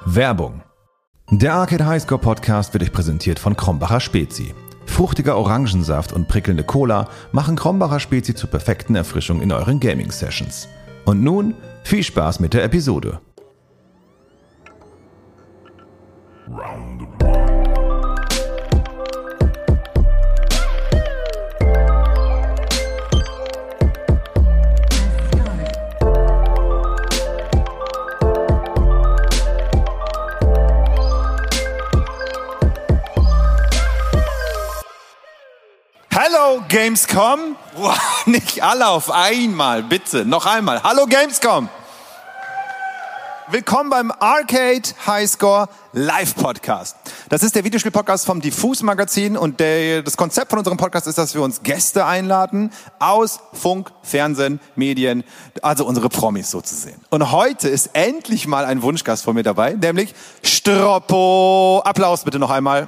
Werbung. Der Arcade Highscore Podcast wird euch präsentiert von Krombacher Spezi. Fruchtiger Orangensaft und prickelnde Cola machen Krombacher Spezi zur perfekten Erfrischung in euren Gaming-Sessions. Und nun viel Spaß mit der Episode. Hallo Gamescom! Wow, nicht alle auf einmal, bitte. Noch einmal. Hallo Gamescom! Willkommen beim Arcade Highscore Live Podcast. Das ist der Videospiel-Podcast vom Diffus Magazin und das Konzept von unserem Podcast ist, dass wir uns Gäste einladen aus Funk, Fernsehen, Medien, also unsere Promis so zu sehen. Und heute ist endlich mal ein Wunschgast von mir dabei, nämlich Stroppo. Applaus bitte noch einmal.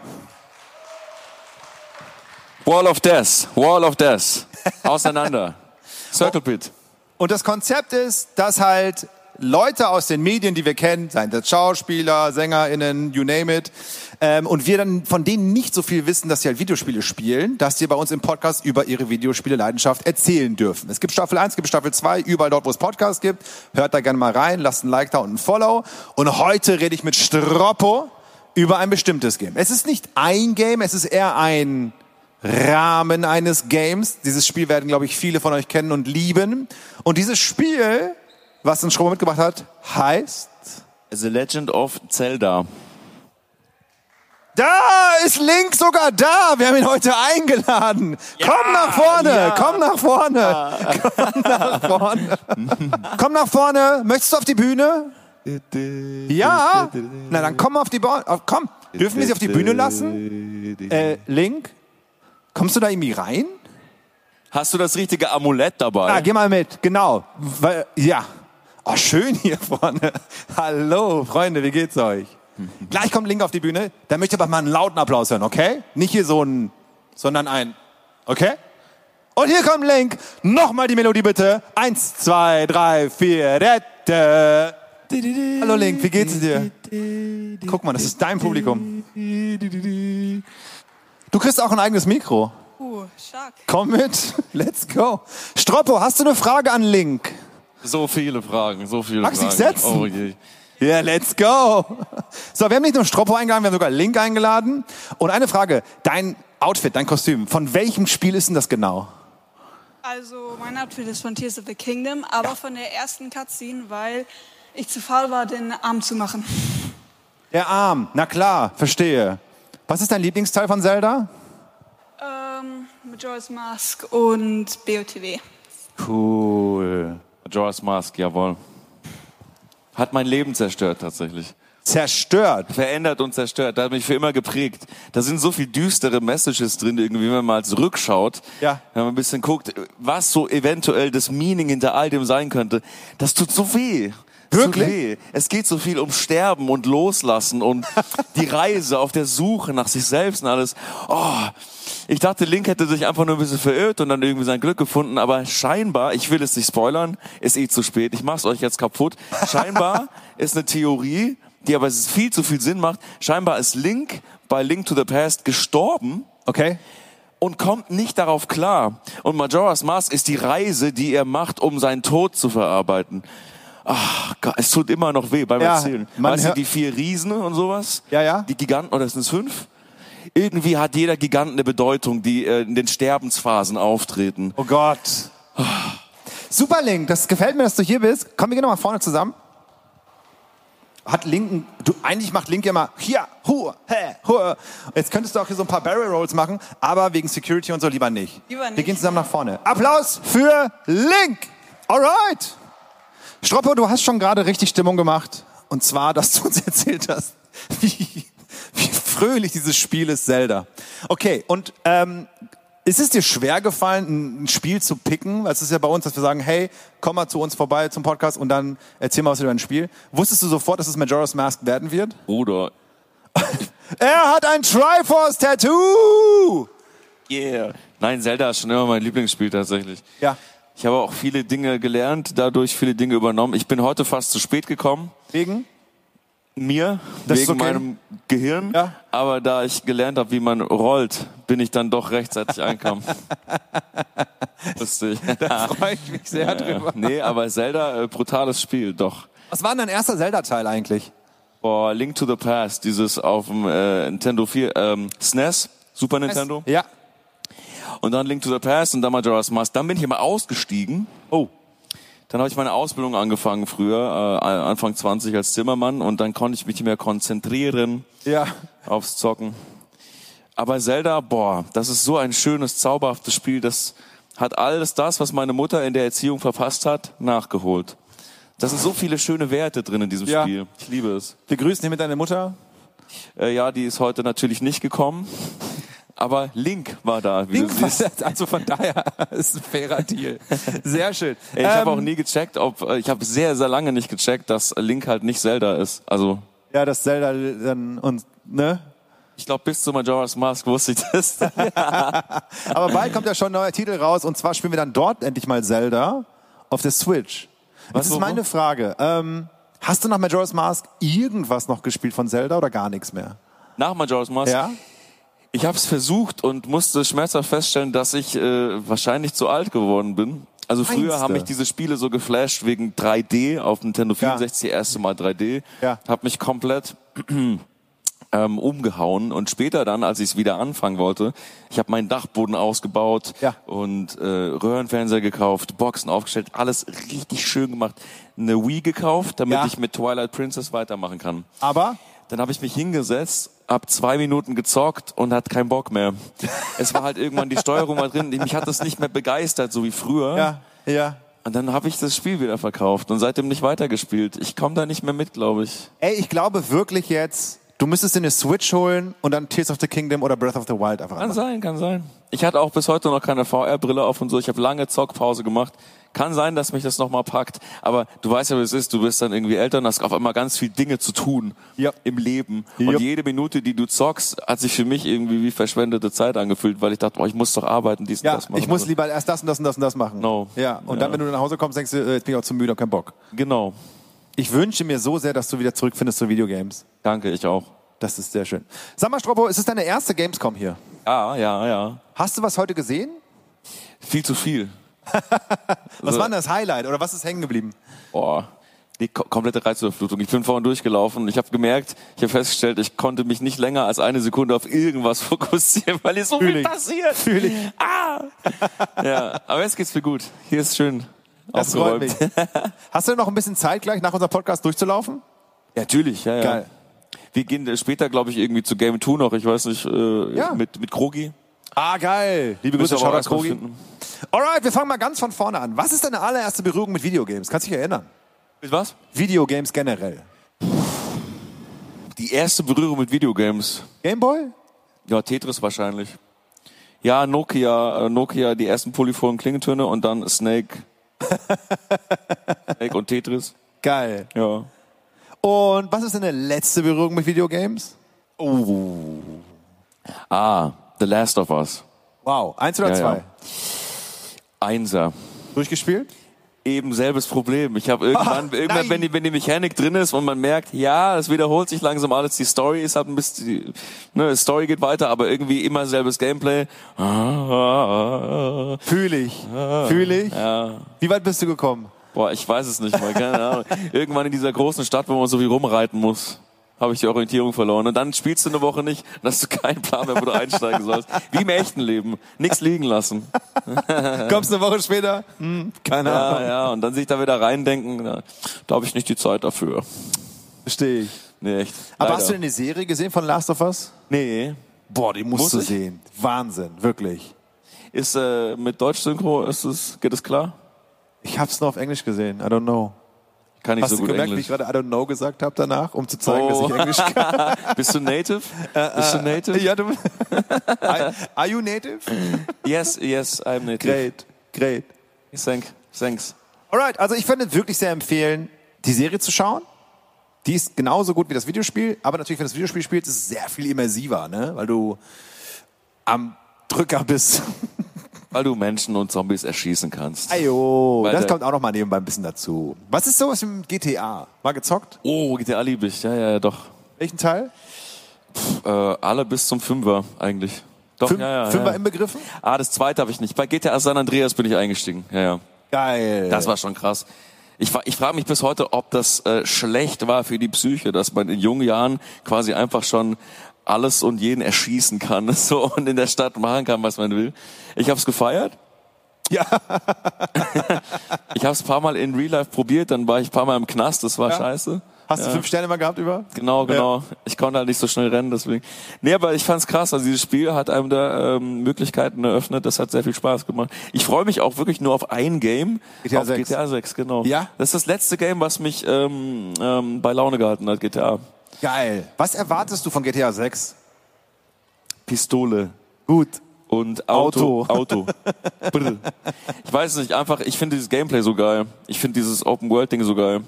Wall of Death, auseinander, Circle Pit. Und das Konzept ist, dass halt Leute aus den Medien, die wir kennen, seien das Schauspieler, SängerInnen, you name it, und wir dann von denen nicht so viel wissen, dass sie halt Videospiele spielen, dass sie bei uns im Podcast über ihre Videospiele-Leidenschaft erzählen dürfen. Es gibt Staffel 1, es gibt Staffel 2, überall dort, wo es Podcasts gibt. Hört da gerne mal rein, lasst ein Like da und ein Follow. Und heute rede ich mit Stroppo über ein bestimmtes Game. Es ist nicht ein Game, es ist eher ein Rahmen eines Games. Dieses Spiel werden, glaube ich, viele von euch kennen und lieben. Und dieses Spiel, was uns Stroppo mitgebracht hat, heißt The Legend of Zelda. Da ist Link sogar da. Wir haben ihn heute eingeladen. Ja, komm nach vorne, ja. Komm nach vorne. Ja. Komm nach vorne. Komm nach vorne. Möchtest du auf die Bühne? Ja? Na dann komm auf die Bühne. Komm. Dürfen wir sie auf die Bühne lassen? Link? Kommst du da irgendwie rein? Hast du das richtige Amulett dabei? Ah, geh mal mit, genau. Ja. Oh, schön hier vorne. Hallo, Freunde, wie geht's euch? Gleich kommt Link auf die Bühne. Da möchte ich aber mal einen lauten Applaus hören, okay? Nicht hier sondern ein, okay? Und hier kommt Link. Nochmal die Melodie bitte. 1, 2, 3, 4. Hallo Link, wie geht's dir? Guck mal, das ist dein Publikum. Du kriegst auch ein eigenes Mikro. Stark. Komm mit, let's go. Stroppo, hast du eine Frage an Link? So viele Fragen. Magst du dich setzen? Oh je. Ja, yeah, let's go. So, wir haben nicht nur Stroppo eingeladen, wir haben sogar Link eingeladen. Und eine Frage, dein Outfit, dein Kostüm, von welchem Spiel ist denn das genau? Also, mein Outfit ist von Tears of the Kingdom, aber von der ersten Cutscene, weil ich zu faul war, den Arm zu machen. Der Arm, na klar, verstehe. Was ist dein Lieblingsteil von Zelda? Majora's Mask und BOTW. Cool. Majora's Mask, jawohl. Hat mein Leben zerstört tatsächlich. Zerstört? Verändert und zerstört. Da hat mich für immer geprägt. Da sind so viel düstere Messages drin, irgendwie, wenn man mal zurückschaut. Ja. Wenn man ein bisschen guckt, was so eventuell das Meaning hinter all dem sein könnte. Das tut so weh. Wirklich? Es geht so viel um Sterben und Loslassen und die Reise auf der Suche nach sich selbst und alles. Oh, ich dachte, Link hätte sich einfach nur ein bisschen verirrt und dann irgendwie sein Glück gefunden, aber scheinbar, ich will es nicht spoilern, ist zu spät, ich mach's euch jetzt kaputt. Scheinbar ist eine Theorie, die aber viel zu viel Sinn macht. Scheinbar ist Link bei Link to the Past gestorben. Okay. Und kommt nicht darauf klar. Und Majora's Mask ist die Reise, die er macht, um seinen Tod zu verarbeiten. Ach Gott, es tut immer noch weh beim Erzählen. Weißt du, die 4 Riesen und sowas? Ja. Die Giganten, oder sind es 5? Irgendwie hat jeder Gigant eine Bedeutung, die in den Sterbensphasen auftreten. Oh Gott. Super, Link, das gefällt mir, dass du hier bist. Komm, wir gehen nochmal vorne zusammen. Eigentlich macht Link ja mal hier, Jetzt könntest du auch hier so ein paar Barrel Rolls machen, aber wegen Security und so lieber nicht. Wir gehen zusammen nach vorne. Applaus für Link. Alright. Stroppo, du hast schon gerade richtig Stimmung gemacht. Und zwar, dass du uns erzählt hast, wie fröhlich dieses Spiel ist, Zelda. Okay, und ist es dir schwer gefallen, ein Spiel zu picken? Weil es ist ja bei uns, dass wir sagen, hey, komm mal zu uns vorbei zum Podcast und dann erzähl mal was über ein Spiel. Wusstest du sofort, dass es Majora's Mask werden wird? Bruder. Er hat ein Triforce-Tattoo! Yeah. Nein, Zelda ist schon immer mein Lieblingsspiel tatsächlich. Ja. Ich habe auch viele Dinge gelernt, dadurch viele Dinge übernommen. Ich bin heute fast zu spät gekommen. Wegen? Mir, Das ist wegen okay. meinem Gehirn, Ja. aber da ich gelernt habe, wie man rollt, bin ich dann doch rechtzeitig eingekommen. Lustig. Da freue ich mich sehr drüber. Nee, aber Zelda, brutales Spiel, doch. Was war denn dein erster Zelda-Teil eigentlich? Boah, Link to the Past, dieses auf dem Nintendo 4, SNES, Super Nintendo. Ja. Und dann Link to the Past und dann Majora's Mask. Dann bin ich immer ausgestiegen. Oh. Dann habe ich meine Ausbildung angefangen früher, Anfang 20 als Zimmermann. Und dann konnte ich mich nicht mehr konzentrieren Ja. aufs Zocken. Aber Zelda, boah, das ist so ein schönes, zauberhaftes Spiel. Das hat alles das, was meine Mutter in der Erziehung verpasst hat, nachgeholt. Da sind so viele schöne Werte drin in diesem Ja. Spiel. Ich liebe es. Wir grüßen hier mit deiner Mutter. Ja, die ist heute natürlich nicht gekommen. Aber Link war da. Wie du siehst. Also von daher ist ein fairer Deal. Sehr schön. Ich habe auch nie gecheckt, ich habe sehr, sehr lange nicht gecheckt, dass Link halt nicht Zelda ist. Also, Ja, das Zelda dann und, ne? ich glaube, bis zu Majora's Mask wusste ich das. Aber bald kommt ja schon ein neuer Titel raus und zwar spielen wir dann dort endlich mal Zelda auf der Switch. Das ist wo? meine Frage. Hast du nach Majora's Mask irgendwas noch gespielt von Zelda oder gar nichts mehr? Nach Majora's Mask. Ja? Ich habe es versucht und musste schmerzhaft feststellen, dass ich wahrscheinlich zu alt geworden bin. Also früher Meinst haben du? mich diese Spiele so geflasht wegen 3D auf Nintendo 64, erste Mal 3D. Ja. Hab mich komplett umgehauen und später dann, als ich es wieder anfangen wollte, ich habe meinen Dachboden ausgebaut Ja. und Röhrenfernseher gekauft, Boxen aufgestellt, alles richtig schön gemacht. Eine Wii gekauft, damit Ja. ich mit Twilight Princess weitermachen kann. Aber? Dann habe ich mich hingesetzt, hab 2 Minuten gezockt und hatte keinen Bock mehr. Es war halt irgendwann die Steuerung mal drin. Mich hat das nicht mehr begeistert, so wie früher. Ja, ja. Und dann habe ich das Spiel wieder verkauft und seitdem nicht weitergespielt. Ich komme da nicht mehr mit, glaube ich. Ey, ich glaube wirklich jetzt, du müsstest dir eine Switch holen und dann Tears of the Kingdom oder Breath of the Wild einfach Kann anmachen. sein, kann sein. Ich hatte auch bis heute noch keine VR-Brille auf und so. Ich habe lange Zockpause gemacht. Kann sein, dass mich das nochmal packt. Aber du weißt ja, wie es ist. Du bist dann irgendwie älter und hast auf einmal ganz viel Dinge zu tun Ja. im Leben. Ja. Und jede Minute, die du zockst, hat sich für mich irgendwie wie verschwendete Zeit angefühlt, weil ich dachte, ich muss doch arbeiten, dies und Ja, das machen. ich muss lieber erst das und das und das und das machen. No. Ja, und Ja. dann, wenn du nach Hause kommst, denkst du, jetzt bin ich auch zu müde, hab keinen Bock. Genau. Ich wünsche mir so sehr, dass du wieder zurückfindest zu Videogames. Danke, ich auch. Das ist sehr schön. Sag mal, Stroppo, ist es deine erste Gamescom hier? Ja. Hast du was heute gesehen? Viel zu viel. Was war denn das Highlight oder was ist hängen geblieben? Boah. Die komplette Reizüberflutung. Ich bin vorhin durchgelaufen. Ich habe gemerkt, ich habe festgestellt, ich konnte mich nicht länger als eine Sekunde auf irgendwas fokussieren, weil hier so viel passiert. Fühl ich. Ja, aber jetzt geht's mir gut. Hier ist schön Das freut aufgeräumt. mich. Hast du noch ein bisschen Zeit gleich nach unserem Podcast durchzulaufen? Ja, natürlich. Ja. Geil. Wir gehen später, glaube ich, irgendwie zu Game 2 noch. Ich weiß nicht, Ja. mit Krogi. Ah, geil. Liebe Müssen Grüße, wir aber Shoutout erstmal Krogi. finden. Alright, wir fangen mal ganz von vorne an. Was ist deine allererste Berührung mit Videogames? Kannst du dich erinnern? Mit was? Videogames generell. Die erste Berührung mit Videogames. Gameboy? Ja, Tetris wahrscheinlich. Ja, Nokia, die ersten polyphonen Klingeltöne und dann Snake. Snake und Tetris. Geil. Ja. Und was ist deine letzte Berührung mit Videogames? The Last of Us. Wow. 1 oder Ja, 2? ja. Einser. Durchgespielt? Eben selbes Problem. Ich habe irgendwann, nein. wenn die Mechanik drin ist und man merkt, ja, es wiederholt sich langsam alles, die Story ist halt ein bisschen, die Story geht weiter, aber irgendwie immer selbes Gameplay. Fühl ich. Fühl ich. Ja. Wie weit bist du gekommen? Boah, ich weiß es nicht mal, keine Ahnung. Irgendwann in dieser großen Stadt, wo man so wie rumreiten muss, habe ich die Orientierung verloren. Und dann spielst du eine Woche nicht, dann hast du keinen Plan mehr, wo du einsteigen sollst. Wie im echten Leben. Nichts liegen lassen. Kommst eine Woche später? Keine Ahnung. Ja, und dann sich da wieder reindenken, da habe ich nicht die Zeit dafür. Verstehe ich. Nee, echt. Aber Leider. hast du denn die Serie gesehen von Last of Us? Nee. Boah, die musst Muss du ich? sehen. Wahnsinn, wirklich. Ist mit Deutsch-Synchro, geht es klar? Ich hab's nur auf Englisch gesehen. I don't know. Kann ich Hast so du gut gemerkt, wie Englisch. ich gerade I don't know gesagt habe danach, um zu zeigen, dass ich Englisch kann? Bist du native? Bist du native? Ja, du. Are you native? Yes, I'm native. Great. Thanks. Alright, also ich würde wirklich sehr empfehlen, die Serie zu schauen. Die ist genauso gut wie das Videospiel, aber natürlich, wenn du das Videospiel spielst, ist es sehr viel immersiver, ne? Weil du am Drücker bist. Weil du Menschen und Zombies erschießen kannst. Ajo, Weil das der- kommt auch noch mal nebenbei ein bisschen dazu. Was ist sowas im GTA? Mal gezockt? Oh, GTA liebe ich. Ja, doch. Welchen Teil? Alle bis zum 5er eigentlich. Doch, Fünfer inbegriffen? Das zweite habe ich nicht. Bei GTA San Andreas bin ich eingestiegen. Ja. Geil. Das war schon krass. Ich frage mich bis heute, ob das schlecht war für die Psyche, dass man in jungen Jahren quasi einfach schon alles und jeden erschießen kann so und in der Stadt machen kann, was man will. Ich habe es gefeiert. Ja. Ich habe es ein paar Mal in Real Life probiert, dann war ich ein paar Mal im Knast, das war scheiße. Hast du 5 Sterne mal gehabt über? Genau. Ich konnte halt nicht so schnell rennen, deswegen. Nee, aber ich fand's krass. Also dieses Spiel hat einem da Möglichkeiten eröffnet. Das hat sehr viel Spaß gemacht. Ich freue mich auch wirklich nur auf ein Game. GTA auf 6. GTA 6, genau. Ja? Das ist das letzte Game, was mich bei Laune gehalten hat, GTA. Geil. Was erwartest du von GTA 6? Pistole. Gut. Und Auto. Auto. Brr. Ich weiß nicht, einfach, ich finde dieses Gameplay so geil. Ich finde dieses Open-World-Ding so geil.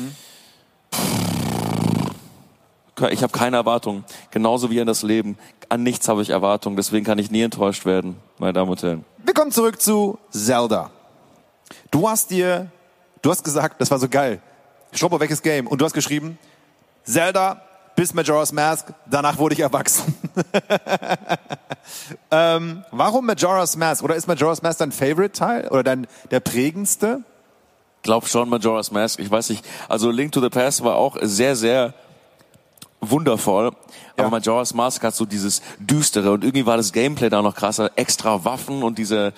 Ich habe keine Erwartungen. Genauso wie an das Leben. An nichts habe ich Erwartungen. Deswegen kann ich nie enttäuscht werden, meine Damen und Herren. Wir kommen zurück zu Zelda. Du hast gesagt, das war so geil. Stroppo, welches Game? Und du hast geschrieben, Zelda bis Majora's Mask, danach wurde ich erwachsen. Warum Majora's Mask? Oder ist Majora's Mask dein Favorite-Teil? Oder der prägendste? Glaub schon, Majora's Mask. Ich weiß nicht. Also Link to the Past war auch sehr, sehr wundervoll. Ja. Aber Majora's Mask hat so dieses Düstere und irgendwie war das Gameplay da noch krasser. Extra Waffen und diese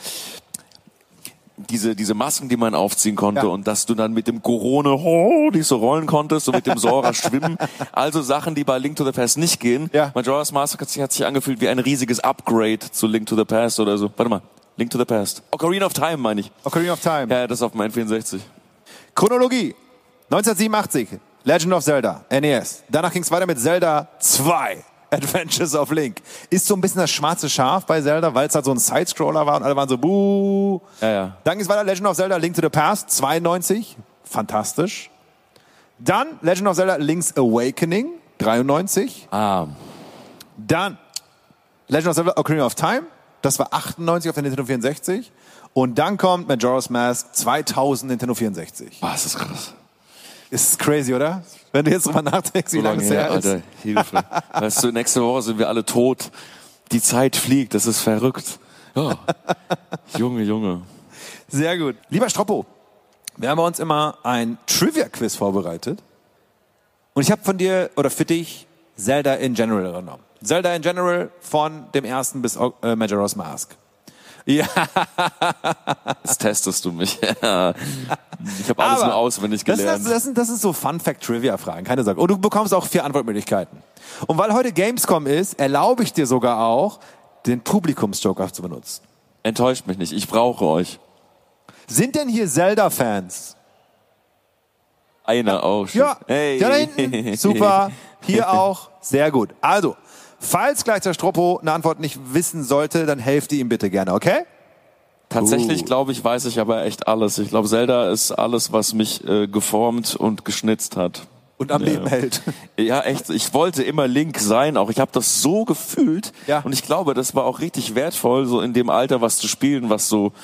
Masken, die man aufziehen konnte und dass du dann mit dem Gorone dich so rollen konntest und mit dem Sora schwimmen. Also Sachen, die bei Link to the Past nicht gehen. Ja. Majora's Mask hat sich angefühlt wie ein riesiges Upgrade zu Link to the Past oder so. Warte mal. Link to the Past. Ocarina of Time meine ich. Ocarina of Time. Ja, das ist auf meinem N64. Chronologie. 1987. Legend of Zelda. NES. Danach ging es weiter mit Zelda 2. Adventures of Link. Ist so ein bisschen das schwarze Schaf bei Zelda, weil es halt so ein Sidescroller war und alle waren so, buh. Ja. Dann ging es weiter Legend of Zelda Link to the Past. 92. Fantastisch. Dann Legend of Zelda Link's Awakening. 93. Dann Legend of Zelda Ocarina of Time. Das war 98 auf der Nintendo 64. Und dann kommt Majora's Mask 2000 Nintendo 64. Was ist krass. Ist crazy, oder? Wenn du jetzt drüber nachdenkst, wie lange es her ist. Alter, Hilfe. Weißt du, nächste Woche sind wir alle tot. Die Zeit fliegt, das ist verrückt. Oh. Junge. Sehr gut. Lieber Stroppo, wir haben bei uns immer ein Trivia-Quiz vorbereitet. Und ich habe von dir oder für dich Zelda in General genommen. Zelda in General von dem ersten bis Majora's Mask. Ja. Jetzt testest du mich. Ich habe alles nur auswendig gelernt. Das sind so Fun-Fact-Trivia-Fragen, keine Sorge. Und du bekommst auch 4 Antwortmöglichkeiten. Und weil heute Gamescom ist, erlaube ich dir sogar auch, den Publikumsjoker zu benutzen. Enttäuscht mich nicht, ich brauche euch. Sind denn hier Zelda-Fans? Einer auch. Ja, Hey. da hinten. Super. Hier auch. Sehr gut. Also, falls gleich der Stroppo eine Antwort nicht wissen sollte, dann helft ihr ihm bitte gerne, okay? Tatsächlich, glaube ich, weiß ich aber echt alles. Ich glaube, Zelda ist alles, was mich geformt und geschnitzt hat. Und am Leben hält. Ja, echt. Ich wollte immer Link sein, auch. Ich habe das so gefühlt. Ja. Und ich glaube, das war auch richtig wertvoll, so in dem Alter was zu spielen, was so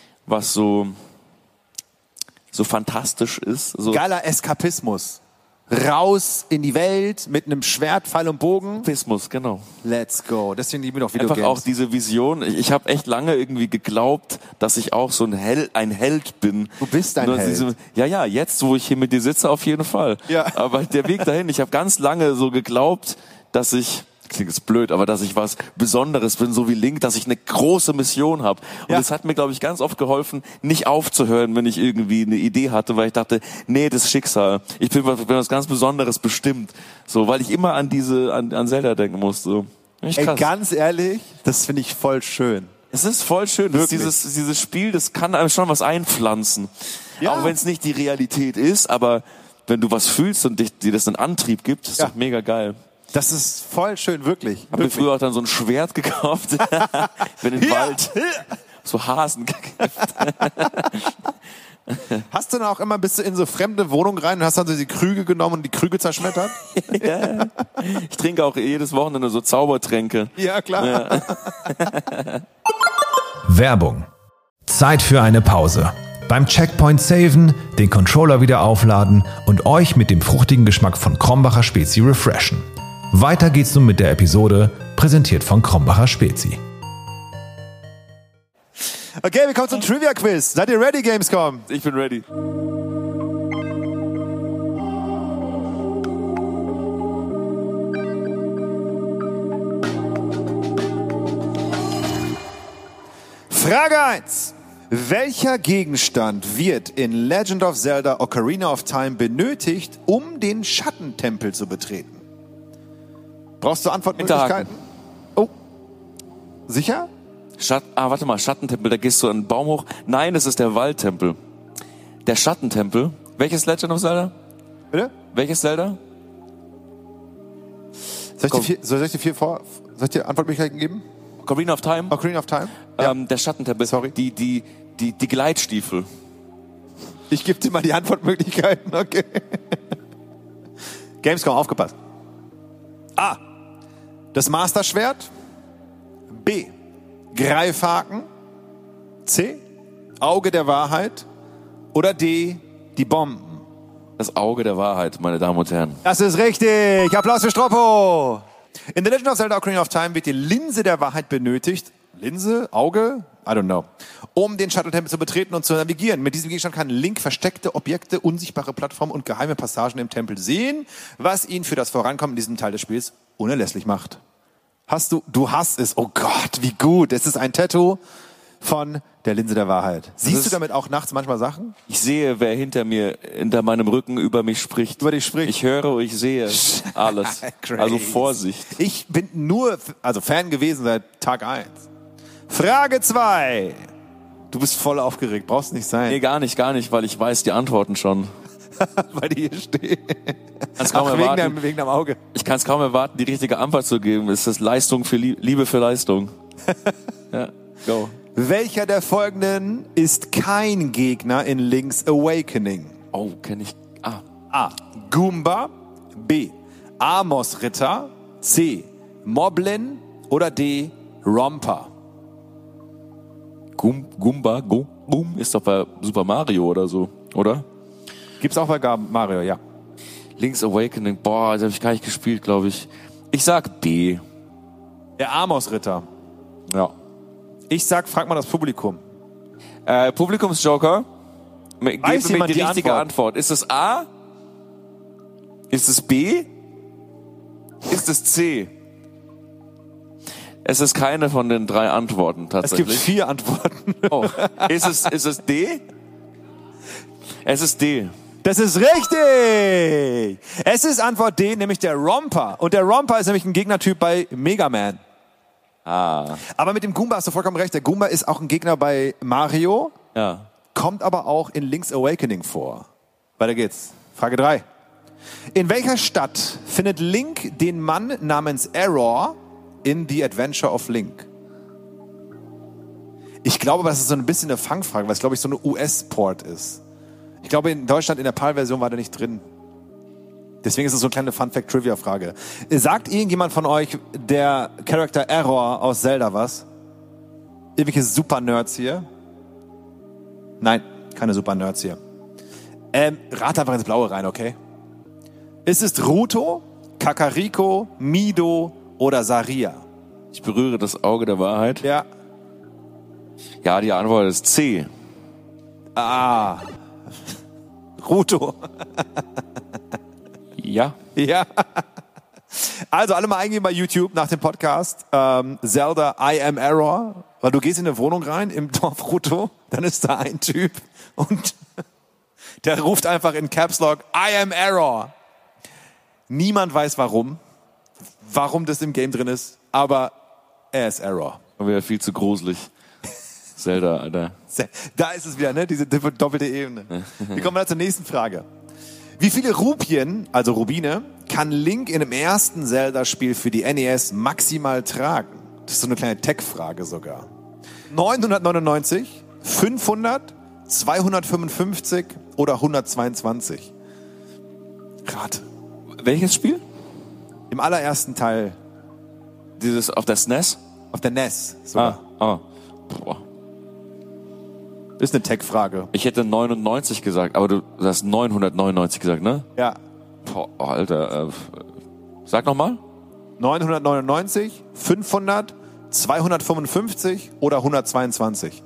fantastisch ist. So Geiler Eskapismus. Raus in die Welt mit einem Schwert, Pfeil und Bogen. Eskapismus, genau. Let's go. Deswegen lieben wir doch Einfach Videogames. auch diese Vision. Ich habe echt lange irgendwie geglaubt, dass ich auch so ein Held bin. Du bist ein Nur Held. Ja, jetzt, wo ich hier mit dir sitze, auf jeden Fall. Ja. Aber der Weg dahin, ich habe ganz lange so geglaubt, dass ich, klingt jetzt blöd, aber dass ich was Besonderes bin, so wie Link, dass ich eine große Mission habe. Und Ja. das hat mir, glaube ich, ganz oft geholfen, nicht aufzuhören, wenn ich irgendwie eine Idee hatte, weil ich dachte, nee, das ist Schicksal. Ich bin was ganz Besonderes bestimmt. So, weil ich immer an Zelda denken musste. So. Ey, ganz ehrlich, das finde ich voll schön. Es ist voll schön. Das Wirklich. dieses Spiel, das kann einem schon was einpflanzen. Ja. Auch wenn es nicht die Realität ist, aber wenn du was fühlst und dir das einen Antrieb gibt, ist Ja. doch mega geil. Das ist voll schön, wirklich. Hab mir früher auch dann so ein Schwert gekauft. Bin in den Ja. Wald. So Hasen gekämpft. Hast du dann auch immer, bist du in so fremde Wohnungen rein und hast dann so die Krüge genommen und die Krüge zerschmettert? Ja. Ich trinke auch jedes Wochenende so Zaubertränke. Ja, klar. Werbung. Zeit für eine Pause. Beim Checkpoint saven, den Controller wieder aufladen und euch mit dem fruchtigen Geschmack von Krombacher Spezi refreshen. Weiter geht's nun mit der Episode, präsentiert von Krombacher Spezi. Okay, wir kommen zum Trivia-Quiz. Seid ihr ready, Gamescom? Ich bin ready. Frage 1. Welcher Gegenstand wird in Legend of Zelda Ocarina of Time benötigt, um den Schattentempel zu betreten? Brauchst du Antwortmöglichkeiten? Oh. Sicher? Warte mal, Schattentempel, da gehst du einen Baum hoch. Nein, es ist der Waldtempel. Der Schattentempel. Welches Legend of Zelda? Bitte? Welches Zelda? Soll ich dir Antwortmöglichkeiten geben? Ocarina of Time? Ocarina of Time? Ja. Der Schattentempel. Sorry. Die Gleitstiefel. Ich gebe dir mal die Antwortmöglichkeiten, okay. Gamescom, aufgepasst. A. Das Master-Schwert. B. Greifhaken. C. Auge der Wahrheit. Oder D. Die Bomben. Das Auge der Wahrheit, meine Damen und Herren. Das ist richtig. Applaus für Stroppo. In The Legend of Zelda Ocarina of Time wird die Linse der Wahrheit benötigt. Linse? Auge? I don't know. Um den Schattentempel zu betreten und zu navigieren. Mit diesem Gegenstand kann Link versteckte Objekte, unsichtbare Plattformen und geheime Passagen im Tempel sehen, was ihn für das Vorankommen in diesem Teil des Spiels unerlässlich macht. Du hast es. Oh Gott, wie gut. Es ist ein Tattoo von der Linse der Wahrheit. Siehst du damit auch nachts manchmal Sachen? Ich sehe, wer hinter meinem Rücken über mich spricht. Über dich spricht. Ich höre, ich sehe alles. Also Vorsicht. Ich bin Fan gewesen seit Tag 1. Frage 2. Du bist voll aufgeregt, brauchst nicht sein. Nee, gar nicht, weil ich weiß die Antworten schon. Weil die hier stehen. Wegen deinem Auge. Ich kann es kaum erwarten, die richtige Antwort zu geben. Es ist Leistung für Liebe für Leistung. Ja, go. Welcher der folgenden ist kein Gegner in Link's Awakening? Oh, kenne ich. A. Goomba. B. Amos-Ritter. C. Moblin. Oder D. Romper. Goomba ist doch bei Super Mario oder so, oder? Gibt's auch bei Mario, ja. Link's Awakening, das habe ich gar nicht gespielt, glaube ich. Ich sag B. Der Amos-Ritter. Ja. Ich sag, frag mal das Publikum. Publikumsjoker. Gib mir die richtige Antwort. Ist es A? Ist es B? Ist es C? Es ist keine von den 3 Antworten tatsächlich. Es gibt 4 Antworten. Oh. Ist es D? Es ist D. Das ist richtig! Es ist Antwort D, nämlich der Romper. Und der Romper ist nämlich ein Gegnertyp bei Mega Man. Aber mit dem Goomba hast du vollkommen recht. Der Goomba ist auch ein Gegner bei Mario. Ja. Kommt aber auch in Link's Awakening vor. Weiter geht's. Frage 3. In welcher Stadt findet Link den Mann namens Error in The Adventure of Link? Ich glaube, das ist so ein bisschen eine Fangfrage, weil es, glaube ich, so eine US-Port ist. Ich glaube, in Deutschland in der PAL-Version war der nicht drin. Deswegen ist es so eine kleine Fun-Fact-Trivia-Frage. Sagt irgendjemand von euch der Charakter Error aus Zelda was? Irgendwelche Super-Nerds hier? Nein, keine Super-Nerds hier. Rat einfach ins Blaue rein, okay? Ist es Ruto, Kakariko, Mido oder Saria? Ich berühre das Auge der Wahrheit. Ja. Ja, die Antwort ist C. Ruto. Ja. Ja. Also alle mal eingehen bei YouTube nach dem Podcast. Zelda I Am Error. Weil du gehst in eine Wohnung rein im Dorf Ruto, dann ist da ein Typ und der ruft einfach in Caps Lock I Am Error. Niemand weiß warum das im Game drin ist, aber er ist Error. Wäre viel zu gruselig. Zelda, Alter. Da ist es wieder, ne? Diese doppelte Ebene. Wir kommen mal zur nächsten Frage. Wie viele Rupien, also Rubine, kann Link in dem ersten Zelda-Spiel für die NES maximal tragen? Das ist so eine kleine Tech-Frage sogar. 999, 500, 255 oder 122? Rate. Welches Spiel? Im allerersten Teil. Dieses auf der SNES? Auf der NES sogar. Boah. Ist eine Tech-Frage. Ich hätte 99 gesagt, aber du hast 999 gesagt, ne? Ja. Boah, Alter, sag nochmal. 999, 500, 255 oder 122?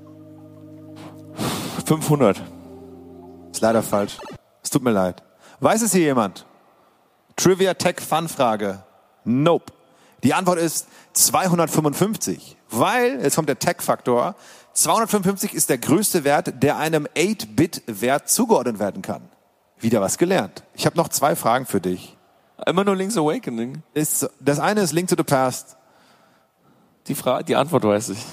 500. Ist leider falsch. Es tut mir leid. Weiß es hier jemand? Trivia Tech Fun Frage. Nope. Die Antwort ist 255. Weil, jetzt kommt der Tech-Faktor, 255 ist der größte Wert, der einem 8-Bit-Wert zugeordnet werden kann. Wieder was gelernt. Ich habe noch 2 Fragen für dich. Immer nur Link's Awakening. Das eine ist Link to the Past. Die Antwort weiß ich.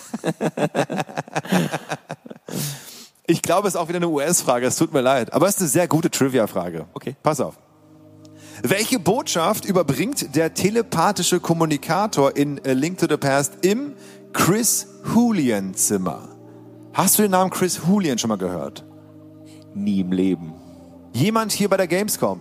Ich glaube, es ist auch wieder eine US-Frage, es tut mir leid. Aber es ist eine sehr gute Trivia-Frage. Okay. Pass auf. Welche Botschaft überbringt der telepathische Kommunikator in A Link to the Past im Chris Julian-Zimmer? Hast du den Namen Chris Julian schon mal gehört? Nie im Leben. Jemand hier bei der Gamescom?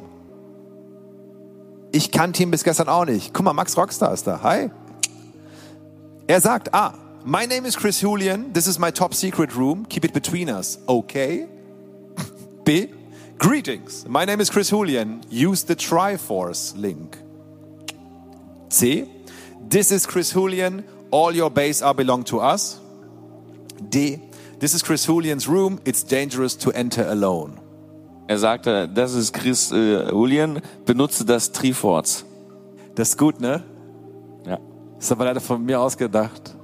Ich kannte ihn bis gestern auch nicht. Guck mal, Max Rockstar ist da. Hi. Er sagt, my name is Chris Julian. This is my top secret room. Keep it between us. Okay. B. Greetings. My name is Chris Julian. Use the Triforce link. C. This is Chris Julian. All your base are belong to us. D. This is Chris Julian's room. It's dangerous to enter alone. Er sagte, das ist Chris Julian, benutze das Triforce. Das ist gut, ne? Ja. Das ist aber leider von mir ausgedacht.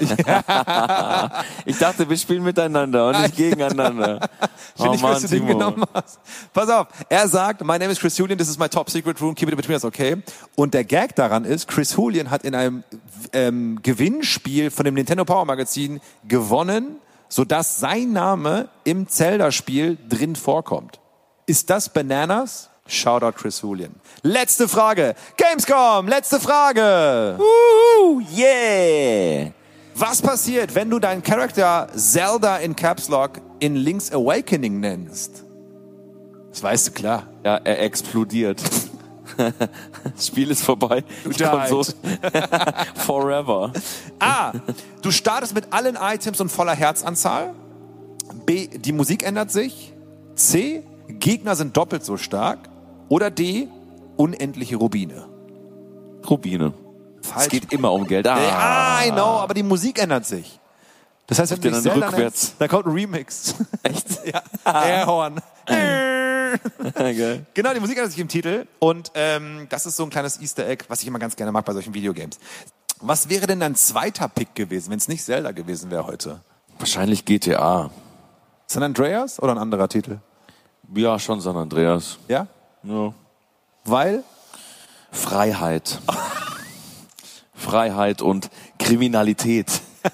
Ich dachte, wir spielen miteinander und nicht gegeneinander. Finde ich, dass du den Timo. genommen hast. Pass auf, er sagt, my name is Chris Julian, this is my top secret room, keep it between us, okay? Und der Gag daran ist, Chris Julian hat in einem Gewinnspiel von dem Nintendo Power Magazin gewonnen, sodass sein Name im Zelda-Spiel drin vorkommt. Ist das Bananas? Shoutout Chris Julian. Letzte Frage. Gamescom, letzte Frage. Yeah! Was passiert, wenn du deinen Charakter Zelda in Caps Lock in Link's Awakening nennst? Das weißt du klar. Ja, er explodiert. Das Spiel ist vorbei. Ich komm so forever. A. Du startest mit allen Items und voller Herzanzahl. B. Die Musik ändert sich. C. Gegner sind doppelt so stark. Oder D. Unendliche Rubine. Rubine. Falsch. Es geht immer um Geld. I know, aber die Musik ändert sich. Das heißt, wenn du dann dich Zelda rückwärts. nennst, dann kommt ein Remix. Echt? Ja. Airhorn. Geil. Genau, die Musik ändert sich im Titel. Und das ist so ein kleines Easter Egg, was ich immer ganz gerne mag bei solchen Videogames. Was wäre denn dein zweiter Pick gewesen, wenn es nicht Zelda gewesen wäre heute? Wahrscheinlich GTA. San Andreas oder ein anderer Titel? Ja, schon San Andreas. Ja? Ja. Weil? Freiheit. Freiheit und Kriminalität.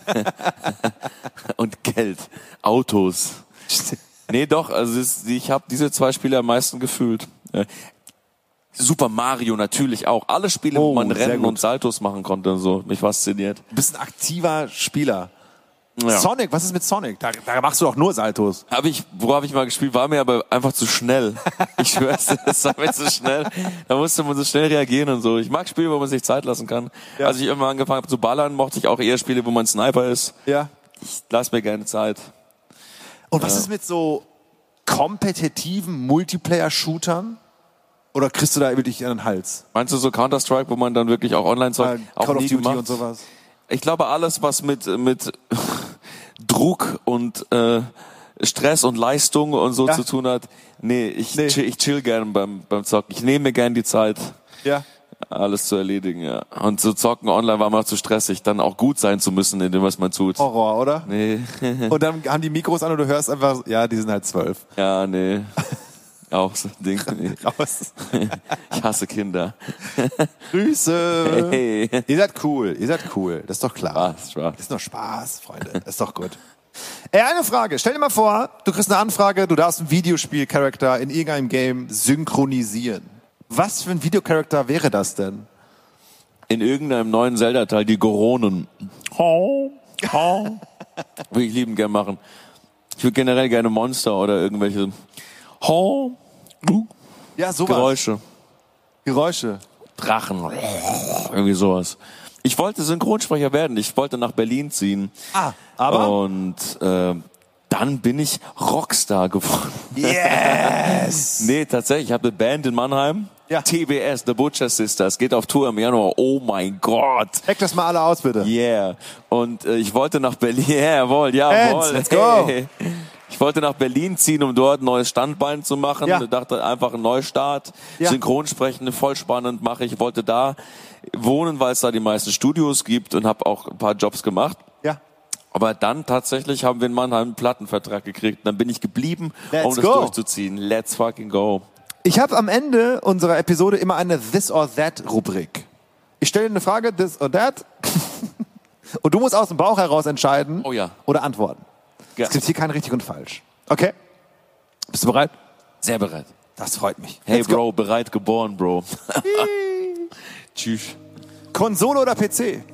Und Geld. Autos. Nee, doch, also ich habe diese 2 Spiele am meisten gefühlt. Super Mario natürlich auch. Alle Spiele, wo man Rennen und Saltos machen konnte und so. Mich fasziniert. Du bist ein aktiver Spieler. Ja. Sonic, was ist mit Sonic? Da machst du doch nur Saltos. Wo habe ich mal gespielt, war mir aber einfach zu schnell. Ich schwör's, das war mir zu schnell. Da musste man so schnell reagieren und so. Ich mag Spiele, wo man sich Zeit lassen kann. Ja. Als ich immer angefangen habe zu ballern, mochte ich auch eher Spiele, wo man Sniper ist. Ja. Ich lass mir gerne Zeit. Und was ist mit so kompetitiven Multiplayer-Shootern? Oder kriegst du da wirklich an den Hals? Meinst du so Counter-Strike, wo man dann wirklich auch Online-Zeug auch Call of nie Duty gemacht? und sowas? Ich glaube, alles, was mit Druck und Stress und Leistung und so zu tun hat, ich chill gern beim Zocken. Ich nehme mir gern die Zeit, alles zu erledigen. Ja. Und so zocken online war mal zu stressig, dann auch gut sein zu müssen in dem, was man tut. Horror, oder? Nee. Und dann haben die Mikros an und du hörst einfach, ja, die sind halt 12. Ja, nee. Auch so ein Ding. Nee. Raus. Ich hasse Kinder. Grüße. Hey. Ihr seid cool. Das ist doch klar. Spaß. Das ist nur Spaß, Freunde. Das ist doch gut. Eine Frage. Stell dir mal vor, du kriegst eine Anfrage, du darfst einen Videospiel-Charakter in irgendeinem Game synchronisieren. Was für ein Videocharakter wäre das denn? In irgendeinem neuen Zelda-Teil, die Goronen. Würde ich lieben gern machen. Ich würde generell gerne Monster oder irgendwelche Ja, sowas. Geräusche. Drachen. Irgendwie sowas. Ich wollte Synchronsprecher werden. Ich wollte nach Berlin ziehen. Aber? Und dann bin ich Rockstar geworden. Yes! Nee, tatsächlich, ich habe eine Band in Mannheim. Ja. TBS, The Butcher Sisters, geht auf Tour im Januar. Oh mein Gott. Check das mal alle aus, bitte. Yeah. Und ich wollte nach Berlin. Jawohl. Bands, let's go. Hey. Ich wollte nach Berlin ziehen, um dort ein neues Standbein zu machen. Ja. Ich dachte einfach ein Neustart. Ja. Synchronsprechen, voll spannend mache ich. Wollte da wohnen, weil es da die meisten Studios gibt und habe auch ein paar Jobs gemacht. Ja. Aber dann tatsächlich haben wir in Mannheim einen Plattenvertrag gekriegt. Dann bin ich geblieben, Let's um das go. durchzuziehen. Let's fucking go. Ich habe am Ende unserer Episode immer eine This or That Rubrik. Ich stelle dir eine Frage, This or That. Und du musst aus dem Bauch heraus entscheiden Oh ja. oder antworten. Ja. Es gibt hier kein richtig und falsch. Okay? Bist du bereit? Sehr bereit. Das freut mich. Hey Let's go. Bro, bereit geboren, Bro. Tschüss. Konsole oder PC?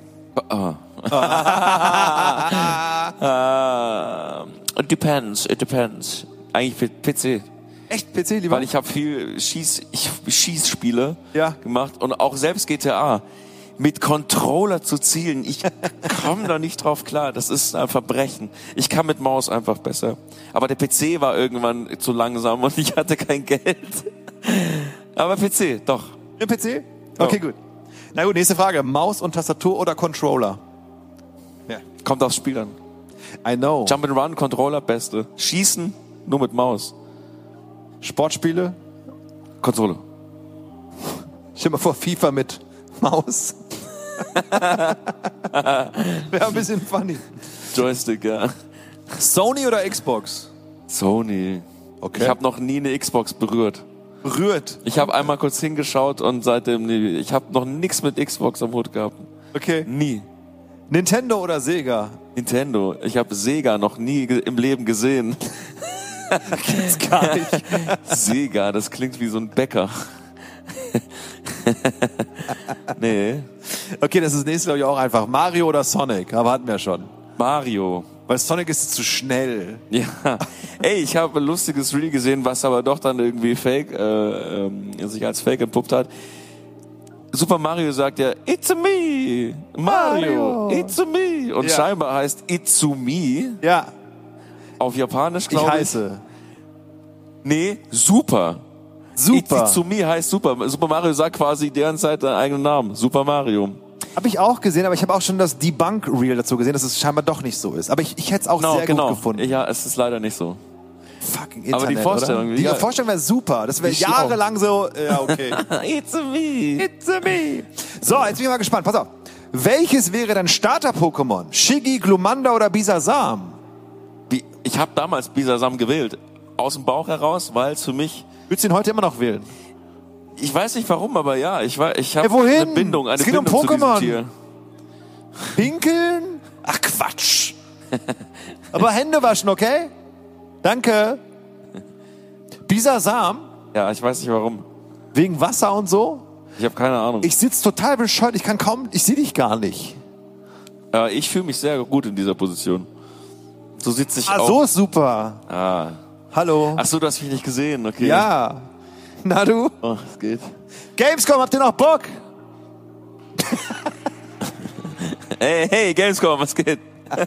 It depends. Eigentlich PC. Echt PC lieber? Weil ich habe viel Schießspiele Ja. gemacht und auch selbst GTA. Mit Controller zu zielen, ich komme da nicht drauf klar. Das ist ein Verbrechen. Ich kann mit Maus einfach besser. Aber der PC war irgendwann zu langsam und ich hatte kein Geld. Aber PC, doch. Im PC? Okay, gut. Na gut, nächste Frage. Maus und Tastatur oder Controller? Ja. Kommt aufs Spiel an. I know. Jump'n'Run, Controller, beste. Schießen, nur mit Maus. Sportspiele? Konsole. Stell dir mal vor, FIFA mit Maus. Wäre ein bisschen funny. Joystick, ja. Sony oder Xbox? Sony. Okay. Ich habe noch nie eine Xbox berührt. Berührt. Ich habe einmal kurz hingeschaut und seitdem nie. Ich habe noch nichts mit Xbox am Hut gehabt. Okay. Nie. Nintendo oder Sega? Nintendo. Ich habe Sega noch nie im Leben gesehen. Gibt's gar nicht. Sega, das klingt wie so ein Bäcker. Nee. Okay, das ist nächstes, glaube ich, auch einfach. Mario oder Sonic? Aber hatten wir schon. Mario. Weil Sonic ist zu schnell. Ja. Ey, ich habe ein lustiges Reel gesehen, was aber doch dann irgendwie fake, sich als fake entpuppt hat. Super Mario sagt ja, it's a me, Mario, it's a me. Und Ja. scheinbar heißt it's to me Ja, auf Japanisch, ich glaube ich. heiße. Nee, super. Super. It's to me heißt super. Super Mario sagt quasi deren Zeit seinen eigenen Namen. Super Mario. Habe ich auch gesehen, aber ich habe auch schon das Debunk-Reel dazu gesehen, dass es scheinbar doch nicht so ist. Aber ich hätte es auch sehr gut gefunden. Ja, es ist leider nicht so. Fucking Internet, Aber die Vorstellung, oder? Die ja. Vorstellung wäre super. Das wäre Die Schlau. jahrelang so, ja, okay. It's a me. It's a me. So, jetzt bin ich mal gespannt. Pass auf. Welches wäre dein Starter-Pokémon? Shiggy, Glumanda oder Bisasam? Ich habe damals Bisasam gewählt. Aus dem Bauch heraus, weil es für mich... Würdest du ihn heute immer noch wählen? Ich weiß nicht warum, aber ja, ich habe wohin? eine Bindung Es geht um zu diesem Pokémon. Tier. Pinkeln? Ach, Quatsch. Aber Hände waschen, okay? Danke. Bisasam? Ja, ich weiß nicht warum. Wegen Wasser und so? Ich habe keine Ahnung. Ich sitze total bescheuert. Ich sehe dich gar nicht. Ich fühle mich sehr gut in dieser Position. So sitze ich Ah, auch. so ist super. Ah. Hallo. Ach so, du hast mich nicht gesehen, okay. Ja. Na du? Oh, es geht. Gamescom, habt ihr noch Bock? Hey, Gamescom, was geht?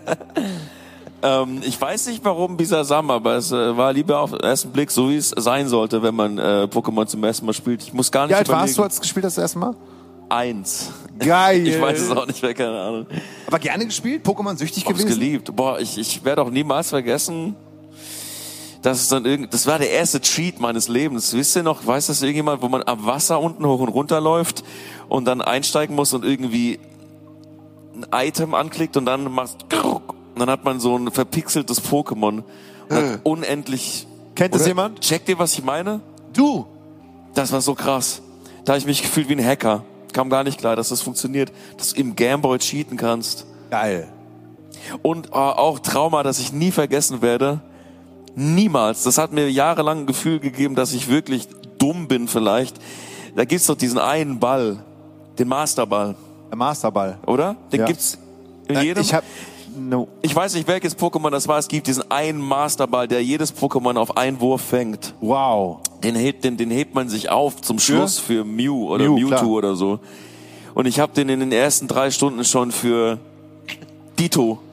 Ich weiß nicht, warum Bisasam, aber es war lieber auf den ersten Blick, so wie es sein sollte, wenn man Pokémon zum ersten Mal spielt. Ich muss gar nicht Wie alt überlegen. warst du, als du gespielt hast das erste Mal? 1. Geil. Ich weiß es auch nicht mehr, keine Ahnung. Aber gerne gespielt? Pokémon süchtig Hab's gewesen? geliebt. Boah, ich werde auch niemals vergessen, dass es dann das war der erste Cheat meines Lebens. Wisst ihr noch, weiß das irgendjemand, wo man am Wasser unten hoch und runter läuft und dann einsteigen muss und irgendwie ein Item anklickt und dann machst und dann hat man so ein verpixeltes Pokémon. Und hat unendlich. Kennt das Oder? jemand? Checkt ihr, was ich meine? Du. Das war so krass. Da habe ich mich gefühlt wie ein Hacker. Kam gar nicht klar, dass das funktioniert, dass du im Gameboy cheaten kannst. Geil. Und auch Trauma, das ich nie vergessen werde. Niemals. Das hat mir jahrelang ein Gefühl gegeben, dass ich wirklich dumm bin vielleicht. Da gibt's doch diesen einen Ball, den Masterball, Der Masterball. oder? Den Ja. gibt's in jedem. Ich weiß nicht, welches Pokémon das war. Es gibt diesen einen Masterball, der jedes Pokémon auf einen Wurf fängt. Wow. Den hebt man sich auf zum Schluss für Mew oder Mew, Mewtwo klar. oder so. Und ich habe den in den ersten 3 Stunden schon für Ditto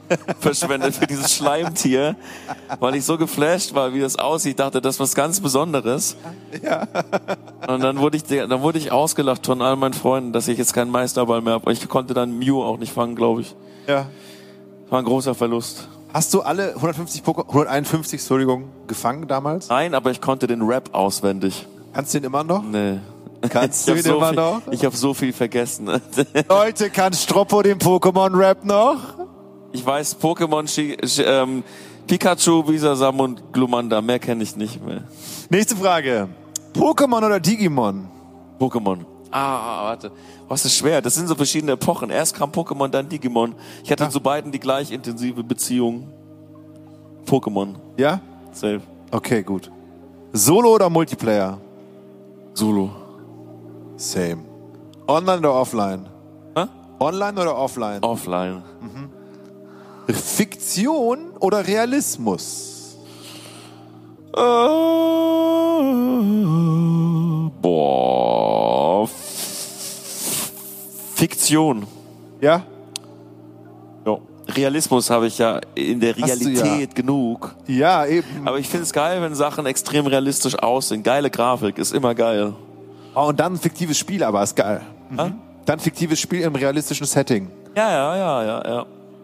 verschwendet für dieses Schleimtier, weil ich so geflasht war, wie das aussieht. Ich dachte, das ist was ganz Besonderes. Ja. Und dann wurde ich ausgelacht von all meinen Freunden, dass ich jetzt keinen Meisterball mehr habe. Ich konnte dann Mew auch nicht fangen, glaube ich. Ja. War ein großer Verlust. Hast du alle 151 gefangen damals? Nein, aber ich konnte den Rap auswendig. Kannst du den immer noch? Nee. Kannst du ihn immer noch? Ich habe so viel vergessen. Leute, kann Stroppo den Pokémon-Rap noch? Ich weiß Pokémon, Pikachu, Bisasam und Glumanda. Mehr kenne ich nicht mehr. Nächste Frage. Pokémon oder Digimon? Pokémon. Warte. Was ist schwer? Das sind so verschiedene Epochen. Erst kam Pokémon, dann Digimon. Ich hatte zu beiden die gleich intensive Beziehung. Pokémon. Ja? Safe. Okay, gut. Solo oder Multiplayer? Solo. Same. Online oder offline? Hä? Online oder offline? Offline. Fiktion oder Realismus? Fiktion. Ja? Ja. Realismus habe ich ja in der Hast du Realität genug. Ja, eben. Aber ich finde es geil, wenn Sachen extrem realistisch aussehen. Geile Grafik ist immer geil. Oh, und dann ein fiktives Spiel, aber ist geil. Hä? Dann fiktives Spiel im realistischen Setting. Ja.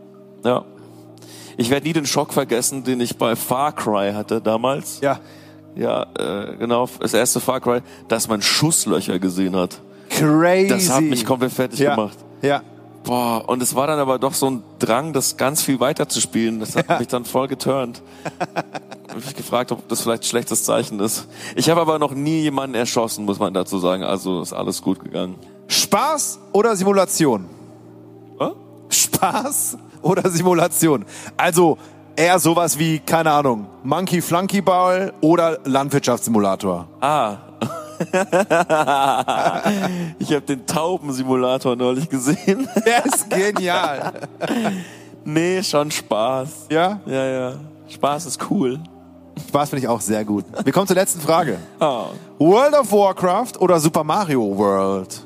Ich werde nie den Schock vergessen, den ich bei Far Cry hatte damals. Ja. Ja, genau, das erste Far Cry, dass man Schusslöcher gesehen hat. Crazy. Das hat mich komplett fertig gemacht. Ja. Boah, und es war dann aber doch so ein Drang, das ganz viel weiter zu spielen. Das hat mich dann voll geturnt. Hab ich gefragt, ob das vielleicht ein schlechtes Zeichen ist. Ich habe aber noch nie jemanden erschossen, muss man dazu sagen. Also ist alles gut gegangen. Spaß oder Simulation? Hä? Spaß oder Simulation? Also eher sowas wie, keine Ahnung, Monkey Flunky Ball oder Landwirtschaftssimulator. Ich habe den Taubensimulator neulich gesehen. Der ist genial. Nee, schon Spaß. Ja? Ja. Spaß ist cool. Spaß finde ich auch sehr gut. Wir kommen zur letzten Frage. Ah. World of Warcraft oder Super Mario World?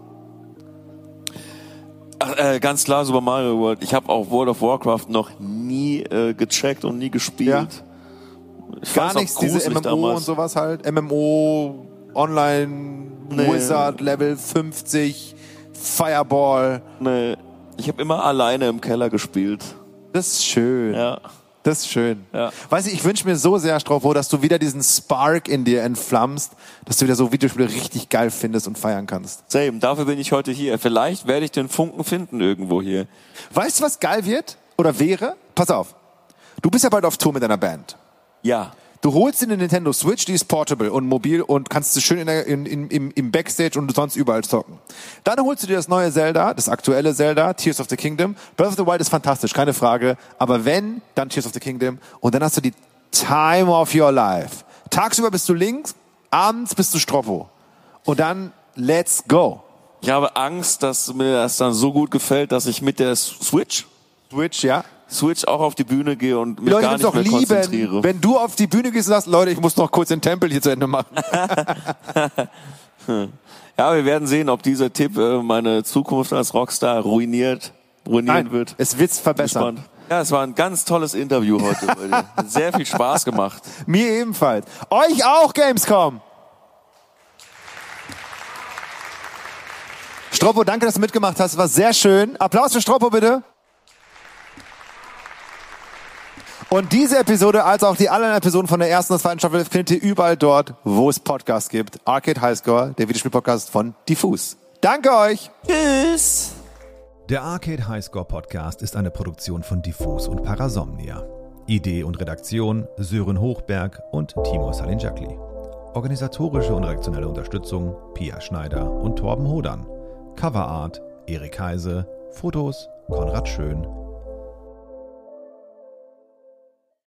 Ganz klar Super Mario World. Ich habe auch World of Warcraft noch nie gecheckt und nie gespielt. Ja. Ich Gar fand's auch nichts, diese gruselig MMO damals. und sowas halt. MMO, Online, Wizard, Level 50, Fireball. Nee, ich habe immer alleine im Keller gespielt. Das ist schön. Ja. Das ist schön. Ja. Weißt du, ich wünsche mir so sehr, Straupo, dass du wieder diesen Spark in dir entflammst, dass du wieder so Videospiele richtig geil findest und feiern kannst. Same, dafür bin ich heute hier. Vielleicht werde ich den Funken finden irgendwo hier. Weißt du, was geil wird? Oder wäre? Pass auf. Du bist ja bald auf Tour mit deiner Band. Ja. Du holst dir eine Nintendo Switch, die ist portable und mobil und kannst du schön im Backstage und sonst überall zocken. Dann holst du dir das neue Zelda, das aktuelle Zelda, Tears of the Kingdom. Breath of the Wild ist fantastisch, keine Frage. Aber wenn, dann Tears of the Kingdom. Und dann hast du die Time of your life. Tagsüber bist du links, abends bist du Stroppo. Und dann let's go. Ich habe Angst, dass mir das dann so gut gefällt, dass ich mit der Switch Ja. auch auf die Bühne gehe und Die mich Leute gar würden es nicht doch mehr lieben, konzentriere. wenn du auf die Bühne gehst und sagst, Leute, ich muss noch kurz den Tempel hier zu Ende machen. Ja, wir werden sehen, ob dieser Tipp meine Zukunft als Rockstar ruinieren wird. Es wird's verbessern. Gespannt. Ja, es war ein ganz tolles Interview heute. Leute. Hat sehr viel Spaß gemacht. Mir ebenfalls. Euch auch, Gamescom. Stroppo, danke, dass du mitgemacht hast. War sehr schön. Applaus für Stroppo, bitte. Und diese Episode, als auch die anderen Episoden von der ersten und zweiten Staffel, findet ihr überall dort, wo es Podcasts gibt. Arcade Highscore, der Videospiel-Podcast von Diffus. Danke euch. Tschüss. Der Arcade Highscore Podcast ist eine Produktion von Diffus und Parasomnia. Idee und Redaktion Sören Hochberg und Timo Salinjakli. Organisatorische und redaktionelle Unterstützung Pia Schneider und Torben Hodern. Coverart Erik Heise. Fotos Konrad Schön.